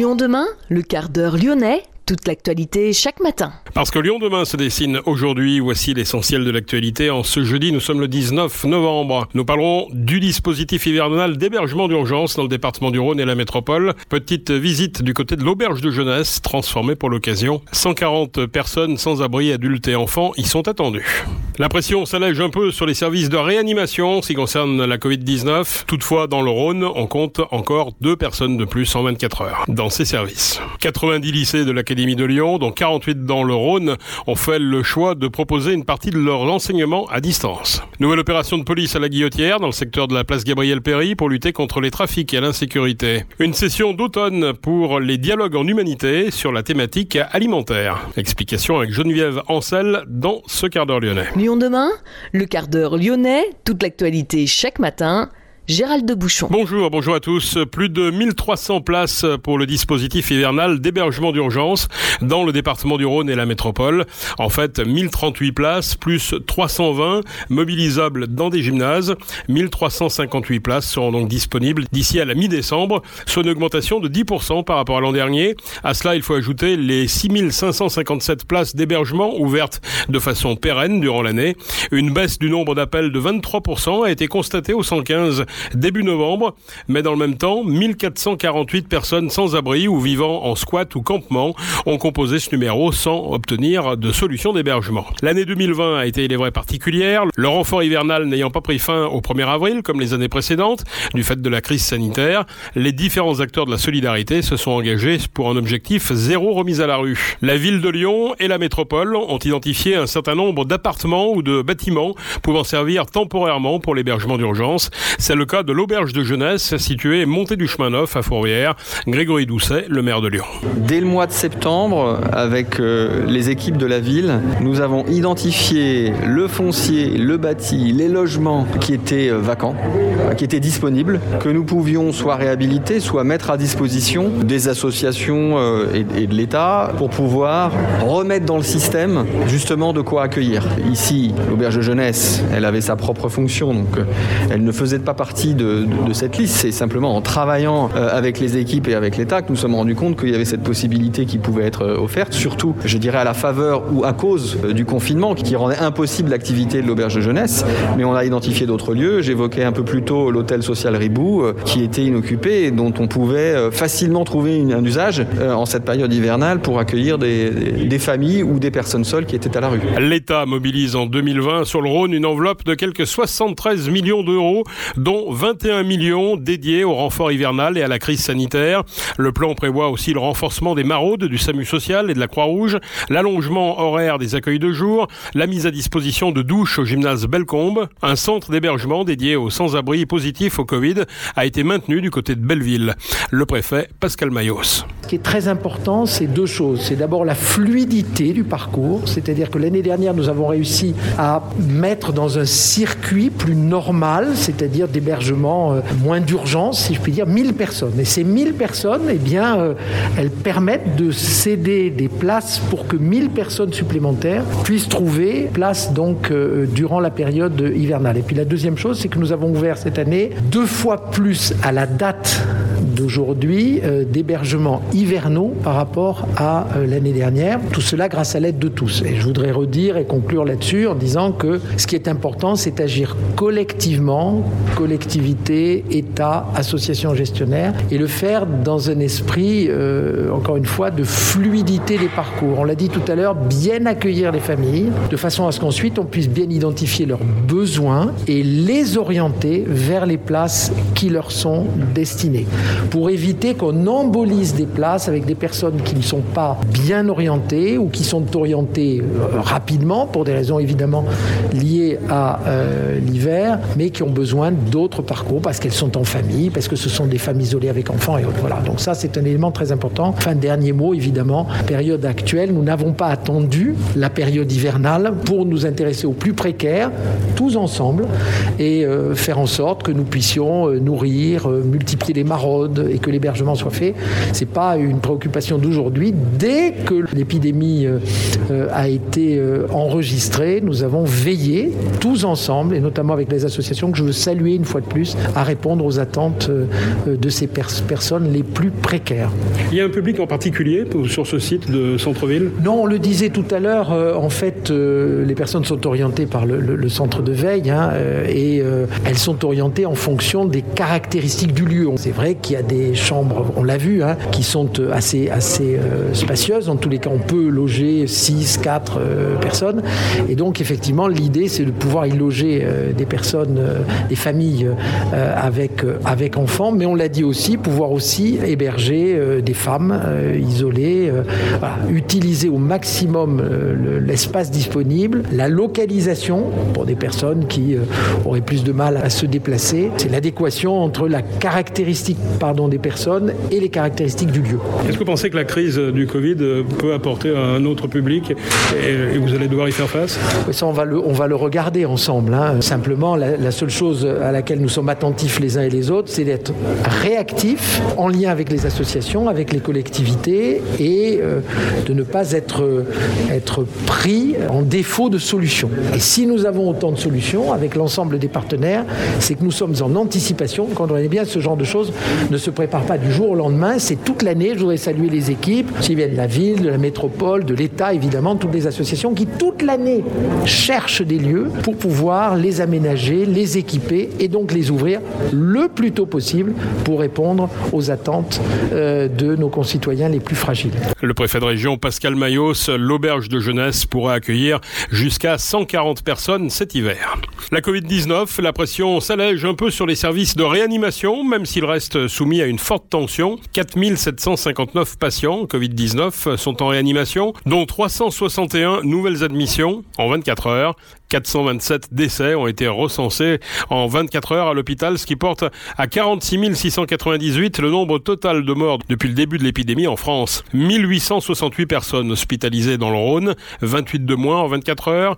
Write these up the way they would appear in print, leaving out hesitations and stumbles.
Lyon demain, le quart d'heure lyonnais, toute l'actualité chaque matin. Parce que Lyon demain se dessine aujourd'hui, voici l'essentiel de l'actualité. En ce jeudi, nous sommes le 19 novembre. Nous parlerons du dispositif hivernal d'hébergement d'urgence dans le département du Rhône et la métropole. Petite visite du côté de l'auberge de jeunesse, transformée pour l'occasion. 140 personnes sans abri, adultes et enfants, y sont attendues. La pression s'allège un peu sur les services de réanimation en ce qui concerne la Covid-19. Toutefois, dans le Rhône, on compte encore 2 personnes de plus en 24 heures dans ces services. 90 lycées de l'Académie de Lyon, dont 48 dans le Rhône, ont fait le choix de proposer une partie de leur enseignement à distance. Nouvelle opération de police à la Guillotière, dans le secteur de la place Gabriel-Péri, pour lutter contre les trafics et l'insécurité. Une session d'automne pour les dialogues en humanité sur la thématique alimentaire. Explication avec Geneviève Ancel dans ce quart d'heure lyonnais. Lyon demain, le quart d'heure lyonnais, toute l'actualité chaque matin. Gérald de Bouchon. Bonjour à tous. Plus de 1300 places pour le dispositif hivernal d'hébergement d'urgence dans le département du Rhône et la métropole. En fait, 1038 places plus 320 mobilisables dans des gymnases. 1358 places seront donc disponibles d'ici à la mi-décembre, soit une augmentation de 10% par rapport à l'an dernier. À cela, il faut ajouter les 6557 places d'hébergement ouvertes de façon pérenne durant l'année. Une baisse du nombre d'appels de 23% a été constatée au 115 début novembre, mais dans le même temps, 1448 personnes sans abri ou vivant en squat ou campement ont composé ce numéro sans obtenir de solution d'hébergement. L'année 2020 a été, il est vrai, particulière, le renfort hivernal n'ayant pas pris fin au 1er avril comme les années précédentes, du fait de la crise sanitaire. Les différents acteurs de la solidarité se sont engagés pour un objectif zéro remise à la rue. La ville de Lyon et la métropole ont identifié un certain nombre d'appartements ou de bâtiments pouvant servir temporairement pour l'hébergement d'urgence. C'est le cas de l'auberge de jeunesse située montée du Chemin Neuf à Fourvière. Grégory Doucet, le maire de Lyon. Dès le mois de septembre, avec les équipes de la ville, nous avons identifié le foncier, le bâti, les logements qui étaient vacants, qui étaient disponibles, que nous pouvions soit réhabiliter, soit mettre à disposition des associations et de l'État pour pouvoir remettre dans le système justement de quoi accueillir. Ici, l'auberge de jeunesse, elle avait sa propre fonction, donc elle ne faisait pas partie de cette liste. C'est simplement en travaillant avec les équipes et avec l'État que nous sommes rendus compte qu'il y avait cette possibilité qui pouvait être offerte, surtout, je dirais, à la faveur ou à cause du confinement qui rendait impossible l'activité de l'auberge de jeunesse. Mais on a identifié d'autres lieux. J'évoquais un peu plus tôt l'hôtel social Ribou qui était inoccupé et dont on pouvait facilement trouver un usage en cette période hivernale pour accueillir des familles ou des personnes seules qui étaient à la rue. L'État mobilise en 2020 sur le Rhône une enveloppe de quelques 73 millions d'euros, dont 21 millions dédiés au renfort hivernal et à la crise sanitaire. Le plan prévoit aussi le renforcement des maraudes du SAMU social et de la Croix-Rouge, l'allongement horaire des accueils de jour, la mise à disposition de douches au gymnase Bellecombe. Un centre d'hébergement dédié aux sans-abri positifs au Covid a été maintenu du côté de Belleville. Le préfet Pascal Mayos. Ce qui est très important, c'est 2 choses. C'est d'abord la fluidité du parcours, c'est-à-dire que l'année dernière, nous avons réussi à mettre dans un circuit plus normal, c'est-à-dire d'hébergement moins d'urgence, si je puis dire, 1000 personnes. Et ces 1000 personnes, elles permettent de céder des places pour que 1000 personnes supplémentaires puissent trouver place durant la période hivernale. Et puis la deuxième chose, c'est que nous avons ouvert cette année 2 fois plus à la date d'aujourd'hui d'hébergements hivernaux par rapport à l'année dernière. Tout cela grâce à l'aide de tous. Et je voudrais redire et conclure là-dessus en disant que ce qui est important, c'est d'agir collectivement, collectivité, État, associations gestionnaires, et le faire dans un esprit, encore une fois, de fluidité des parcours. On l'a dit tout à l'heure, bien accueillir les familles, de façon à ce qu'ensuite on puisse bien identifier leurs besoins et les orienter vers les places qui leur sont destinées. Pour éviter qu'on embolise des places avec des personnes qui ne sont pas bien orientées ou qui sont orientées rapidement, pour des raisons évidemment liées à l'hiver, mais qui ont besoin d'autres parcours parce qu'elles sont en famille, parce que ce sont des femmes isolées avec enfants et autres. Voilà. Donc ça, c'est un élément très important. Enfin, dernier mot, évidemment, période actuelle, nous n'avons pas attendu la période hivernale pour nous intéresser aux plus précaires, tous ensemble, et faire en sorte que nous puissions nourrir, multiplier les maraudes, demande et que l'hébergement soit fait. C'est pas une préoccupation d'aujourd'hui. Dès que l'épidémie a été enregistrée, nous avons veillé tous ensemble, et notamment avec les associations que je veux saluer une fois de plus, à répondre aux attentes de ces personnes les plus précaires. Il y a un public en particulier sur ce site de centre-ville ? Non, on le disait tout à l'heure, en fait, les personnes sont orientées par le centre de veille et elles sont orientées en fonction des caractéristiques du lieu. C'est vrai qu'il y a des chambres, on l'a vu, qui sont assez spacieuses. En tous les cas, on peut loger 6, 4 personnes. Et donc, effectivement, l'idée, c'est de pouvoir y loger des personnes, des familles avec enfants. Mais on l'a dit aussi, pouvoir aussi héberger des femmes isolées, utiliser au maximum l'espace disponible, la localisation pour des personnes qui auraient plus de mal à se déplacer. C'est l'adéquation entre la caractéristique des personnes et les caractéristiques du lieu. Est-ce que vous pensez que la crise du Covid peut apporter un autre public et vous allez devoir y faire face ? Ça, on va le regarder ensemble. Simplement, la seule chose à laquelle nous sommes attentifs les uns et les autres, c'est d'être réactifs en lien avec les associations, avec les collectivités et de ne pas être pris en défaut de solutions. Et si nous avons autant de solutions avec l'ensemble des partenaires, c'est que nous sommes en anticipation. Quand on est bien, ce genre de choses ne se prépare pas du jour au lendemain, c'est toute l'année. Je voudrais saluer les équipes qui viennent de la ville, de la métropole, de l'État, évidemment, toutes les associations qui toute l'année cherchent des lieux pour pouvoir les aménager, les équiper et donc les ouvrir le plus tôt possible pour répondre aux attentes de nos concitoyens les plus fragiles. Le préfet de région Pascal Mayos, l'auberge de jeunesse pourra accueillir jusqu'à 140 personnes cet hiver. La Covid-19, la pression s'allège un peu sur les services de réanimation, même s'il reste soumis à une forte tension. 4759 patients Covid-19 sont en réanimation, dont 361 nouvelles admissions en 24 heures. 427 décès ont été recensés en 24 heures à l'hôpital, ce qui porte à 46 698 le nombre total de morts depuis le début de l'épidémie en France. 1868 personnes hospitalisées dans le Rhône, 28 de moins en 24 heures,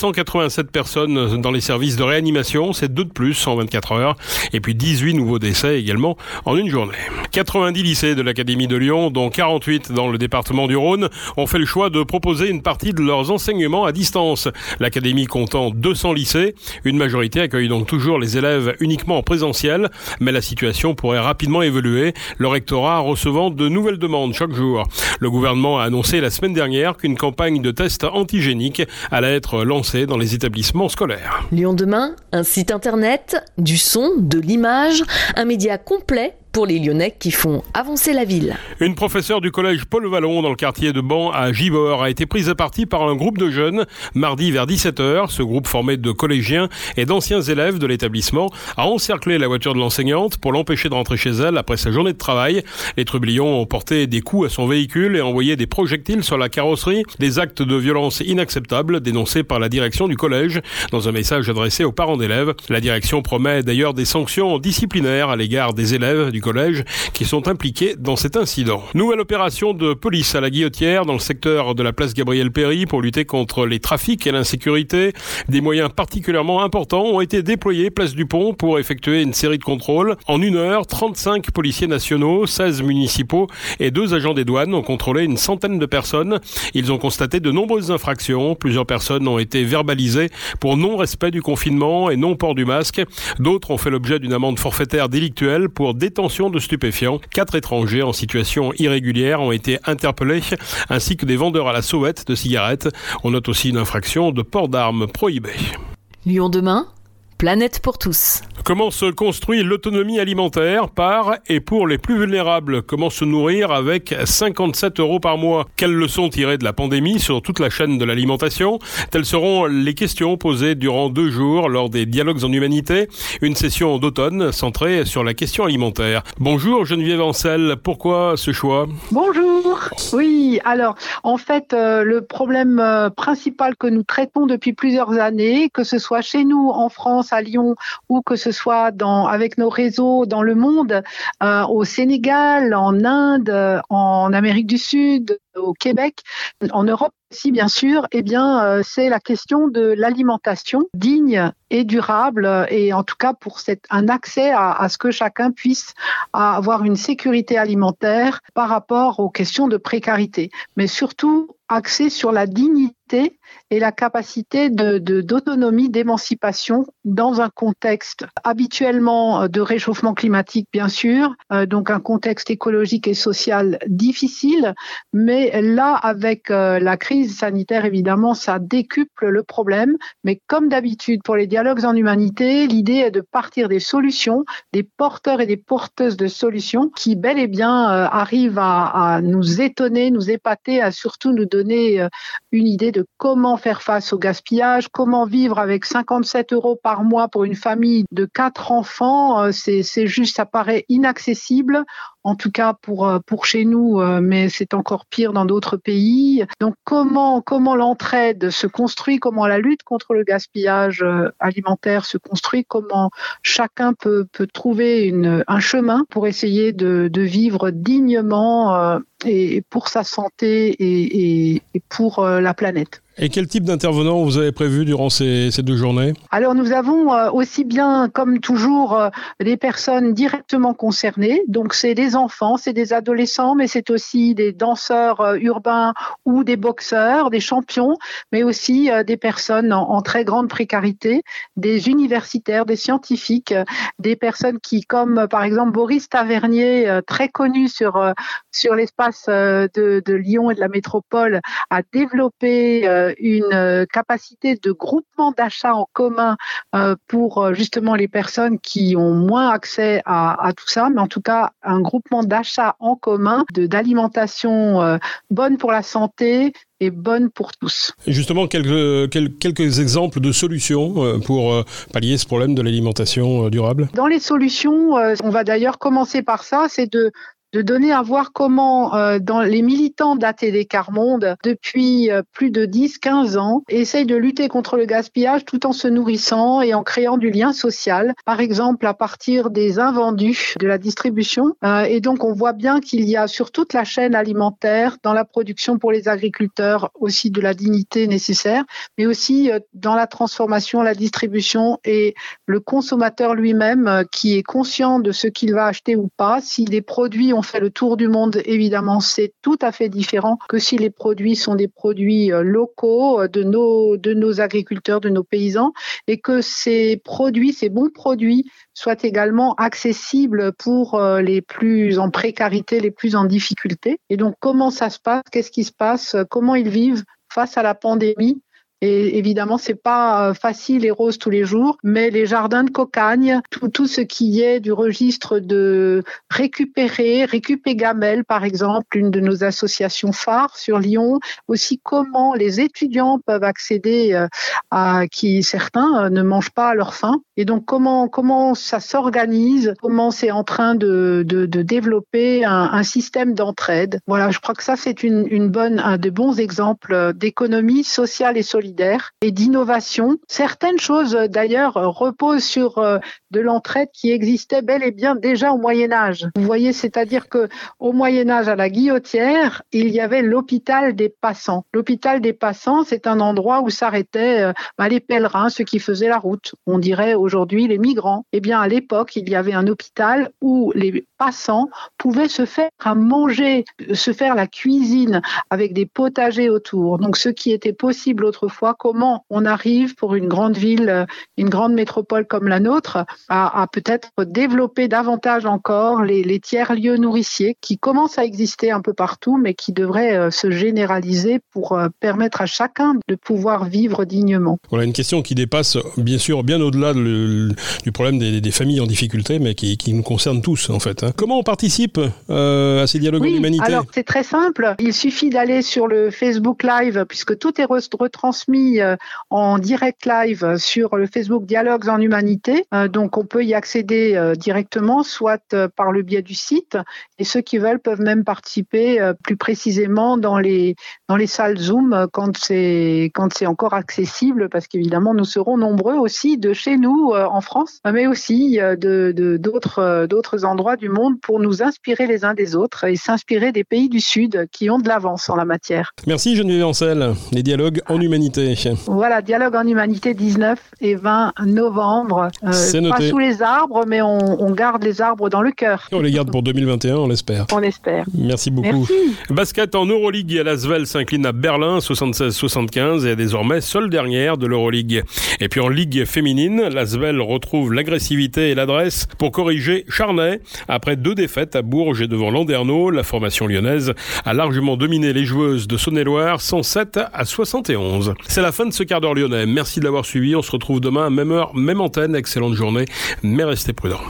287 personnes dans les services de réanimation, c'est 2 de plus en 24 heures, et puis 18 nouveaux décès également en une journée. 90 lycées de l'Académie de Lyon, dont 48 dans le département du Rhône, ont fait le choix de proposer une partie de leurs enseignements à distance. L'Académie comptant 200 lycées. Une majorité accueille donc toujours les élèves uniquement en présentiel, mais la situation pourrait rapidement évoluer, le rectorat recevant de nouvelles demandes chaque jour. Le gouvernement a annoncé la semaine dernière qu'une campagne de tests antigéniques allait être lancée dans les établissements scolaires. Lyon demain, un site internet, du son, de l'image, un média complet pour les Lyonnais qui font avancer la ville. Une professeure du collège Paul Vallon dans le quartier de Ban à Givors a été prise à partie par un groupe de jeunes mardi vers 17h. Ce groupe formé de collégiens et d'anciens élèves de l'établissement a encerclé la voiture de l'enseignante pour l'empêcher de rentrer chez elle après sa journée de travail. Les trublions ont porté des coups à son véhicule et envoyé des projectiles sur la carrosserie. Des actes de violence inacceptables dénoncés par la direction du collège dans un message adressé aux parents d'élèves. La direction promet d'ailleurs des sanctions disciplinaires à l'égard des élèves du collège qui sont impliqués dans cet incident. Nouvelle opération de police à la Guillotière dans le secteur de la place Gabriel-Péri pour lutter contre les trafics et l'insécurité. Des moyens particulièrement importants ont été déployés place du Pont pour effectuer une série de contrôles. En 1 heure, 35 policiers nationaux, 16 municipaux et 2 agents des douanes ont contrôlé une centaine de personnes. Ils ont constaté de nombreuses infractions. Plusieurs personnes ont été verbalisées pour non-respect du confinement et non-port du masque. D'autres ont fait l'objet d'une amende forfaitaire délictuelle pour détention de stupéfiants. 4 étrangers en situation irrégulière ont été interpellés, ainsi que des vendeurs à la sauvette de cigarettes. On note aussi une infraction de port d'armes prohibée. Lyon demain, planète pour tous. Comment se construit l'autonomie alimentaire par et pour les plus vulnérables? Comment se nourrir avec 57 € par mois? Quelles leçons tirer de la pandémie sur toute la chaîne de l'alimentation? Telles seront les questions posées durant 2 jours lors des dialogues en humanité. Une session d'automne centrée sur la question alimentaire. Bonjour Geneviève Ancel, pourquoi ce choix? Bonjour. Oui, alors en fait le problème principal que nous traitons depuis plusieurs années, que ce soit chez nous en France, à Lyon, ou que ce soit avec nos réseaux dans le monde, au Sénégal, en Inde, en Amérique du Sud, au Québec, en Europe aussi bien sûr, c'est la question de l'alimentation digne et durable, et en tout cas pour un accès à ce que chacun puisse avoir une sécurité alimentaire par rapport aux questions de précarité, mais surtout axé sur la dignité et la capacité d'autonomie, d'émancipation dans un contexte habituellement de réchauffement climatique, bien sûr, donc un contexte écologique et social difficile, mais là, avec la crise sanitaire, évidemment, ça décuple le problème, mais comme d'habitude pour les dialogues en humanité, l'idée est de partir des solutions, des porteurs et des porteuses de solutions qui, bel et bien, arrivent à nous étonner, nous épater, à surtout nous donner une idée de comment faire face au gaspillage, comment vivre avec 57 € par mois pour une famille de 4 enfants. C'est juste, ça paraît inaccessible. En tout cas pour chez nous, mais c'est encore pire dans d'autres pays. Donc comment l'entraide se construit, comment la lutte contre le gaspillage alimentaire se construit, comment chacun peut trouver un chemin pour essayer de vivre dignement et pour sa santé et pour la planète. Et quel type d'intervenants vous avez prévu durant ces 2 journées ? Alors nous avons aussi bien, comme toujours, des personnes directement concernées. Donc c'est des enfants, c'est des adolescents, mais c'est aussi des danseurs urbains ou des boxeurs, des champions, mais aussi des personnes en très grande précarité, des universitaires, des scientifiques, des personnes qui, comme par exemple Boris Tavernier, très connu sur l'espace de Lyon et de la métropole, a développé une capacité de groupement d'achat en commun pour justement les personnes qui ont moins accès à tout ça, mais en tout cas un groupement d'achat en commun d'alimentation bonne pour la santé et bonne pour tous. Et justement, quelques exemples de solutions pour pallier ce problème de l'alimentation durable ? Dans les solutions, on va d'ailleurs commencer par ça, c'est de donner à voir comment dans les militants d'ATD Quart Monde, depuis plus de 10-15 ans, essayent de lutter contre le gaspillage tout en se nourrissant et en créant du lien social, par exemple à partir des invendus de la distribution. Et donc on voit bien qu'il y a sur toute la chaîne alimentaire, dans la production pour les agriculteurs, aussi de la dignité nécessaire, mais aussi dans la transformation, la distribution et le consommateur lui-même qui est conscient de ce qu'il va acheter ou pas. Si les produits ont fait le tour du monde, évidemment, c'est tout à fait différent que si les produits sont des produits locaux de nos agriculteurs, de nos paysans, et que ces bons produits, soient également accessibles pour les plus en précarité, les plus en difficulté. Et donc, comment ça se passe ? Qu'est-ce qui se passe ? Comment ils vivent face à la pandémie ? Et évidemment, c'est pas facile et rose tous les jours, mais les jardins de Cocagne, tout ce qui est du registre de Récupégamel, par exemple, une de nos associations phares sur Lyon, aussi comment les étudiants peuvent accéder à qui certains ne mangent pas à leur faim. Et donc, comment ça s'organise, comment c'est en train de développer un système d'entraide. Voilà, je crois que ça, c'est un de bons exemples d'économie sociale et solidaire et d'innovation. Certaines choses, d'ailleurs, reposent sur de l'entraide qui existait bel et bien déjà au Moyen-Âge. Vous voyez, c'est-à-dire que au Moyen-Âge, à la Guillotière, il y avait l'hôpital des passants. L'hôpital des passants, c'est un endroit où s'arrêtaient les pèlerins, ceux qui faisaient la route. On dirait aujourd'hui les migrants. Eh bien, à l'époque, il y avait un hôpital où les passants pouvaient se faire à manger, se faire la cuisine avec des potagers autour. Donc, ce qui était possible autrefois, comment on arrive pour une grande ville, une grande métropole comme la nôtre, à peut-être développer davantage encore les tiers-lieux nourriciers qui commencent à exister un peu partout, mais qui devraient se généraliser pour permettre à chacun de pouvoir vivre dignement. Voilà une question qui dépasse bien sûr bien au-delà du problème des familles en difficulté, mais qui nous concerne tous en fait. Comment on participe à ces dialogues en humanité ? Alors c'est très simple, il suffit d'aller sur le Facebook Live, puisque tout est retransmis en direct live sur le Facebook Dialogues en Humanité. Donc on peut y accéder directement, soit par le biais du site, et ceux qui veulent peuvent même participer plus précisément dans les salles Zoom quand c'est encore accessible, parce qu'évidemment nous serons nombreux aussi de chez nous nous en France, mais aussi d'autres endroits du monde pour nous inspirer les uns des autres et s'inspirer des pays du Sud qui ont de l'avance en la matière. Merci Geneviève Ancel. Les dialogues en humanité. Voilà, dialogue en humanité 19 et 20 novembre. C'est noté. Pas sous les arbres, mais on garde les arbres dans le cœur. On les garde pour 2021, on l'espère. On espère. Merci beaucoup. Merci. Basket en Euroleague, l'Asvel s'incline à Berlin 76-75 et est désormais seule dernière de l'Euroleague. Et puis en Ligue féminine, l'Asvel retrouve l'agressivité et l'adresse pour corriger Charnay. Après 2 défaites à Bourges et devant Landerneau, la formation lyonnaise a largement dominé les joueuses de Saône-et-Loire 107-71. C'est la fin de ce quart d'heure lyonnais. Merci de l'avoir suivi. On se retrouve demain à même heure, même antenne. Excellente journée, mais restez prudents.